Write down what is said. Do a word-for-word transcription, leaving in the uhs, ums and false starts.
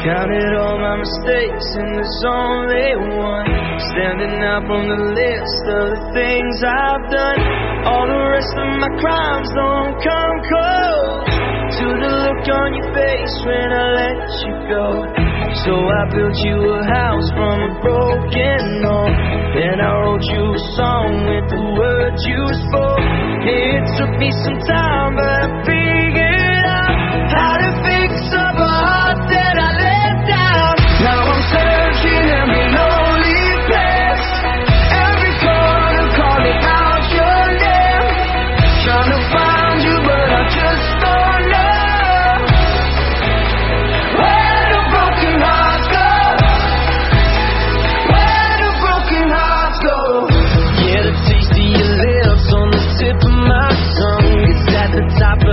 Counted all my mistakes and there's only one standing out from the list of the things I've done. All the rest of my crimes don't come close to the look on your face when I let you go. So I built you a house from a broken home, then I wrote you a song with the words you spoke. It took me some time, but I figured out how to fix up a heart that I let down. Now I'm searching every lonely place, every corner calling out your name, trying to find you but I just don't know where the broken hearts go, where the broken hearts go. Yeah, the taste of your lips on the tip of my tongue, it's at the top